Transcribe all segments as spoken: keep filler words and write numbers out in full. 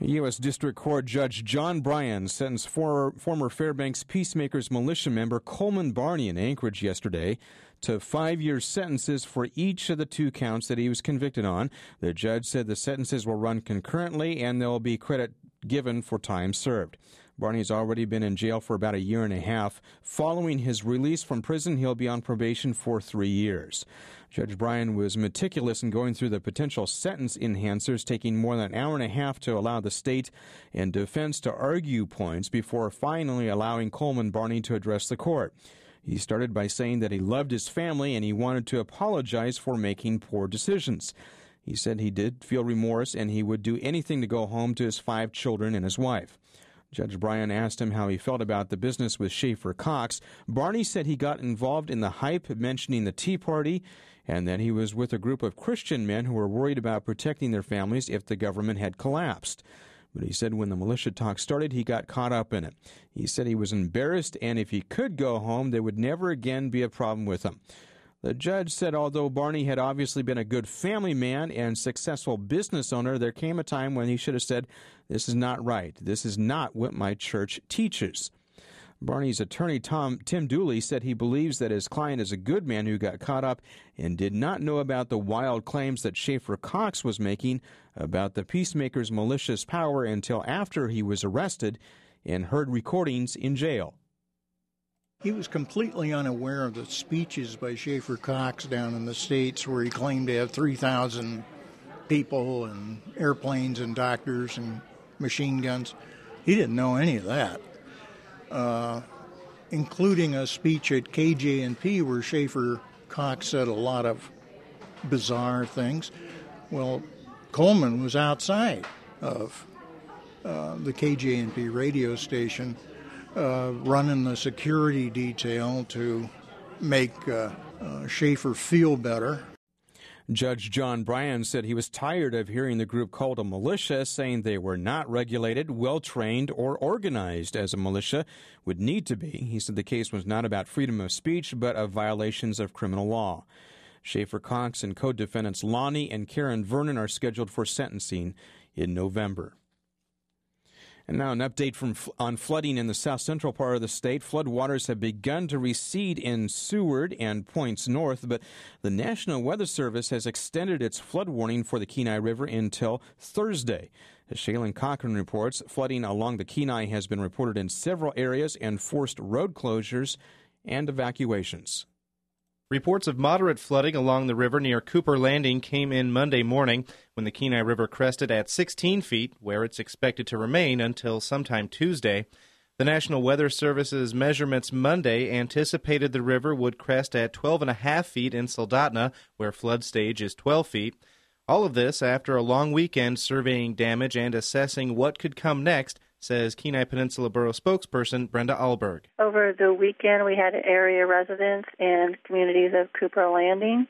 U S. District Court Judge John Bryan sentenced for, former Fairbanks Peacemakers militia member Coleman Barney in Anchorage yesterday to five-year sentences for each of the two counts that he was convicted on. The judge said the sentences will run concurrently and there will be credit given for time served. Barney's already been in jail for about a year and a half. Following his release from prison, he'll be on probation for three years. Judge Bryan was meticulous in going through the potential sentence enhancers, taking more than an hour and a half to allow the state and defense to argue points before finally allowing Coleman Barney to address the court. He started by saying that he loved his family and he wanted to apologize for making poor decisions. He said he did feel remorse and he would do anything to go home to his five children and his wife. Judge Bryan asked him how he felt about the business with Schaefer Cox. Barney said he got involved in the hype, mentioning the Tea Party, and that he was with a group of Christian men who were worried about protecting their families if the government had collapsed. But he said when the militia talk started, he got caught up in it. He said he was embarrassed, and if he could go home, there would never again be a problem with him. The judge said although Barney had obviously been a good family man and successful business owner, there came a time when he should have said, "This is not right. This is not what my church teaches." Barney's attorney, Tom Tim Dooley, said he believes that his client is a good man who got caught up and did not know about the wild claims that Schaefer Cox was making about the Peacemakers' malicious power until after he was arrested and heard recordings in jail. He was completely unaware of the speeches by Schaefer Cox down in the States where he claimed to have three thousand people and airplanes and doctors and machine guns. He didn't know any of that, uh, including a speech at K J and P where Schaefer Cox said a lot of bizarre things. Well, Coleman was outside of uh, the K J and P radio station Uh, running the security detail to make uh, uh, Schaefer feel better. Judge John Bryan said he was tired of hearing the group called a militia, saying they were not regulated, well-trained, or organized as a militia would need to be. He said the case was not about freedom of speech, but of violations of criminal law. Schaefer Cox and co-defendants Lonnie and Karen Vernon are scheduled for sentencing in November. And now an update from on flooding in the south central part of the state. Floodwaters have begun to recede in Seward and points north, but the National Weather Service has extended its flood warning for the Kenai River until Thursday. As Shaylin Cochran reports, flooding along the Kenai has been reported in several areas and forced road closures and evacuations. Reports of moderate flooding along the river near Cooper Landing came in Monday morning when the Kenai River crested at sixteen feet, where it's expected to remain until sometime Tuesday. The National Weather Service's measurements Monday anticipated the river would crest at twelve and a half feet in Soldotna, where flood stage is twelve feet. All of this after a long weekend surveying damage and assessing what could come next, says Kenai Peninsula Borough spokesperson Brenda Alberg. Over the weekend, we had area residents and communities of Cooper Landing,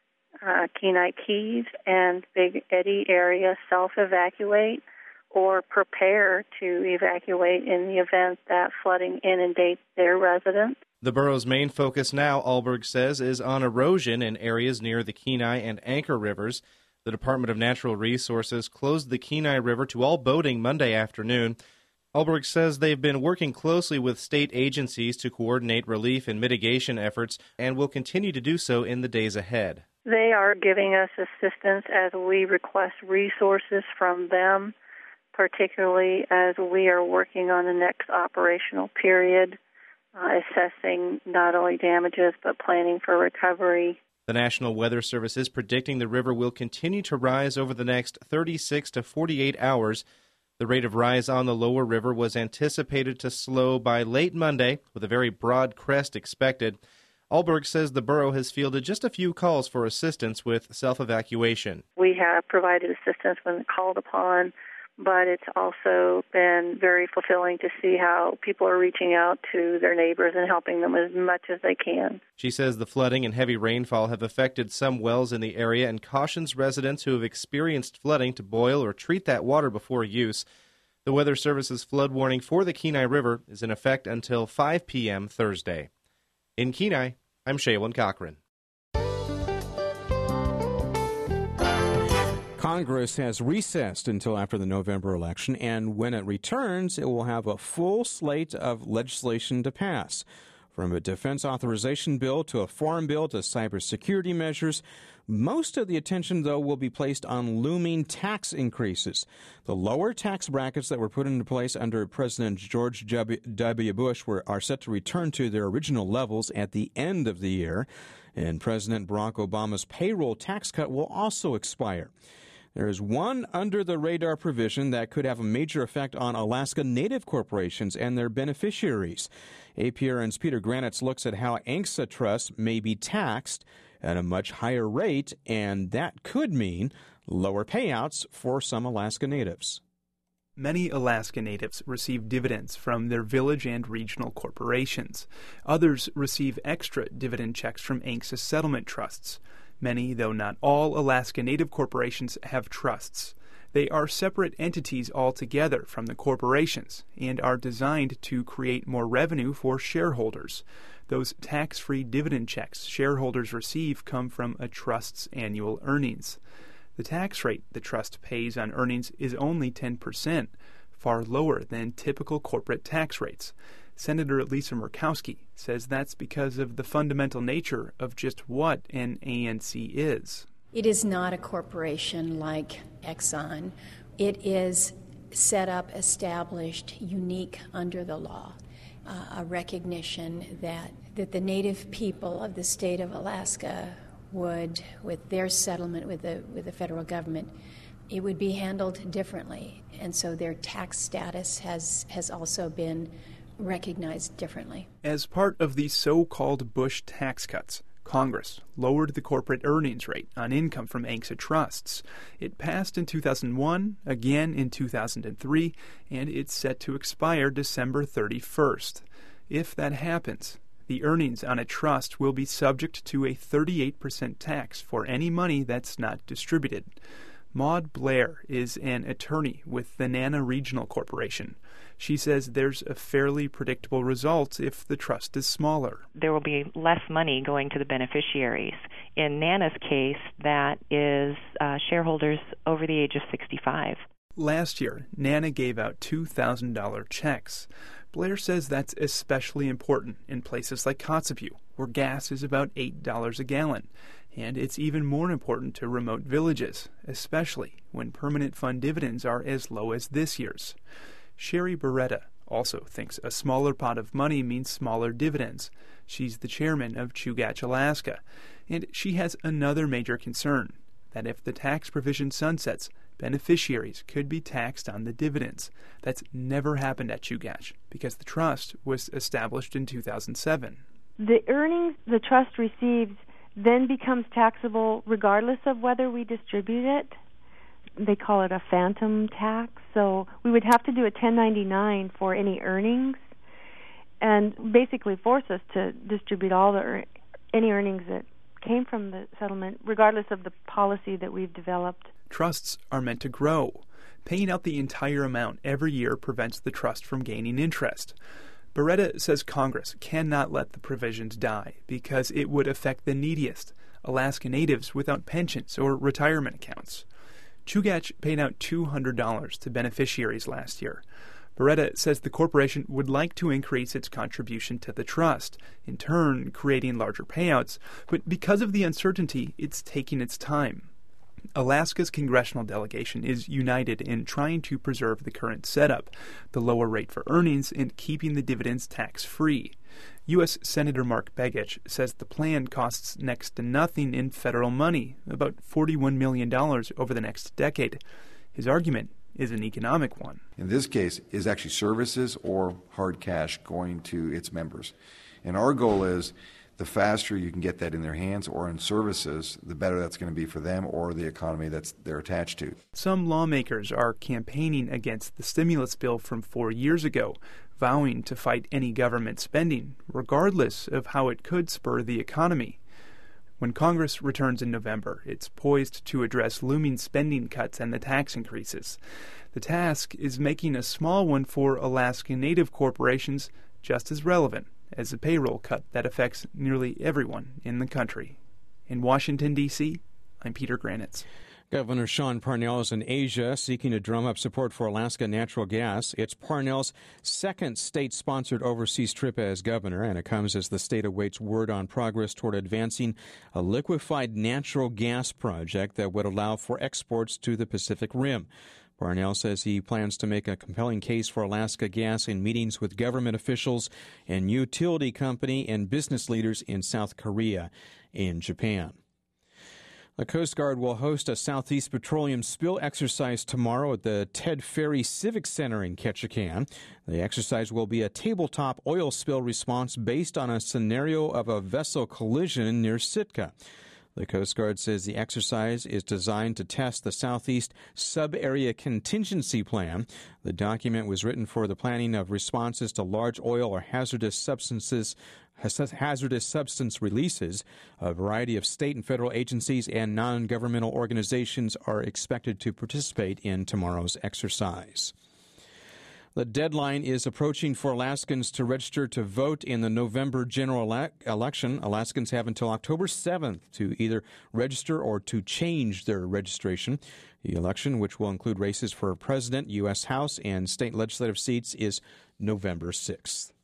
uh, Kenai Keys, and Big Eddy area self-evacuate or prepare to evacuate in the event that flooding inundates their residents. The borough's main focus now, Alberg says, is on erosion in areas near the Kenai and Anchor rivers. The Department of Natural Resources closed the Kenai River to all boating Monday afternoon. Alberg says they've been working closely with state agencies to coordinate relief and mitigation efforts and will continue to do so in the days ahead. They are giving us assistance as we request resources from them, particularly as we are working on the next operational period, uh, assessing not only damages but planning for recovery. The National Weather Service is predicting the river will continue to rise over the next thirty-six to forty-eight hours. The rate of rise on the lower river was anticipated to slow by late Monday, with a very broad crest expected. Alberg says the borough has fielded just a few calls for assistance with self-evacuation. We have provided assistance when called upon, but it's also been very fulfilling to see how people are reaching out to their neighbors and helping them as much as they can. She says the flooding and heavy rainfall have affected some wells in the area and cautions residents who have experienced flooding to boil or treat that water before use. The Weather Service's flood warning for the Kenai River is in effect until five p.m. Thursday. In Kenai, I'm Shaylin Cochran. Congress has recessed until after the November election, and when it returns, it will have a full slate of legislation to pass. From a defense authorization bill to a farm bill to cybersecurity measures, most of the attention, though, will be placed on looming tax increases. The lower tax brackets that were put into place under President George W. Bush were, are set to return to their original levels at the end of the year, and President Barack Obama's payroll tax cut will also expire. There is one under-the-radar provision that could have a major effect on Alaska Native corporations and their beneficiaries. A P R N's Peter Granitz looks at how A N C S A trusts may be taxed at a much higher rate, and that could mean lower payouts for some Alaska Natives. Many Alaska Natives receive dividends from their village and regional corporations. Others receive extra dividend checks from A N C S A settlement trusts. Many, though not all, Alaska Native corporations have trusts. They are separate entities altogether from the corporations and are designed to create more revenue for shareholders. Those tax-free dividend checks shareholders receive come from a trust's annual earnings. The tax rate the trust pays on earnings is only ten percent, far lower than typical corporate tax rates. Senator Lisa Murkowski says that's because of the fundamental nature of just what an A N C is. It is not a corporation like Exxon. It is set up, established, unique under the law. Uh, a recognition that, that the Native people of the state of Alaska would, with their settlement with the, with the federal government, it would be handled differently. And so their tax status has, has also been recognized differently. As part of the so-called Bush tax cuts, Congress lowered the corporate earnings rate on income from A N C S A trusts. It passed in two thousand one, again in two thousand three, and it's set to expire December thirty-first. If that happens, the earnings on a trust will be subject to a thirty-eight percent tax for any money that's not distributed. Maud Blair is an attorney with the Nana Regional Corporation. She says there's a fairly predictable result if the trust is smaller. There will be less money going to the beneficiaries. In Nana's case, that is uh, shareholders over the age of sixty-five. Last year, Nana gave out two thousand dollars checks. Blair says that's especially important in places like Kotzebue, where gas is about eight dollars a gallon. And it's even more important to remote villages, especially when permanent fund dividends are as low as this year's. Sherry Beretta also thinks a smaller pot of money means smaller dividends. She's the chairman of Chugach, Alaska, and she has another major concern, that if the tax provision sunsets, beneficiaries could be taxed on the dividends. That's never happened at Chugach because the trust was established in two thousand seven. The earnings the trust receives then becomes taxable regardless of whether we distribute it. They call it a phantom tax. So we would have to do a ten ninety-nine for any earnings and basically force us to distribute all the any earnings that came from the settlement, regardless of the policy that we've developed. Trusts are meant to grow. Paying out the entire amount every year prevents the trust from gaining interest. Beretta says Congress cannot let the provisions die because it would affect the neediest, Alaska Natives without pensions or retirement accounts. Chugach paid out two hundred dollars to beneficiaries last year. Beretta says the corporation would like to increase its contribution to the trust, in turn creating larger payouts, but because of the uncertainty, it's taking its time. Alaska's congressional delegation is united in trying to preserve the current setup, the lower rate for earnings, and keeping the dividends tax-free. U S Senator Mark Begich says the plan costs next to nothing in federal money, about forty-one million dollars over the next decade. His argument is an economic one. In this case, is actually services or hard cash going to its members. And our goal is the faster you can get that in their hands or in services, the better that's going to be for them or the economy that's they're attached to. Some lawmakers are campaigning against the stimulus bill from four years ago, vowing to fight any government spending, regardless of how it could spur the economy. When Congress returns in November, it's poised to address looming spending cuts and the tax increases. The task is making a small one for Alaska Native corporations just as relevant as a payroll cut that affects nearly everyone in the country. In Washington, D C, I'm Peter Granitz. Governor Sean Parnell is in Asia seeking to drum up support for Alaska natural gas. It's Parnell's second state-sponsored overseas trip as governor, and it comes as the state awaits word on progress toward advancing a liquefied natural gas project that would allow for exports to the Pacific Rim. Parnell says he plans to make a compelling case for Alaska gas in meetings with government officials and utility company and business leaders in South Korea and Japan. The Coast Guard will host a Southeast Petroleum spill exercise tomorrow at the Ted Ferry Civic Center in Ketchikan. The exercise will be a tabletop oil spill response based on a scenario of a vessel collision near Sitka. The Coast Guard says the exercise is designed to test the Southeast Sub-Area Contingency Plan. The document was written for the planning of responses to large oil or hazardous substances hazardous substance releases. A variety of state and federal agencies and non-governmental organizations are expected to participate in tomorrow's exercise. The deadline is approaching for Alaskans to register to vote in the November general ele- election. Alaskans have until October seventh to either register or to change their registration. The election, which will include races for president, U S House, and state legislative seats, is November sixth.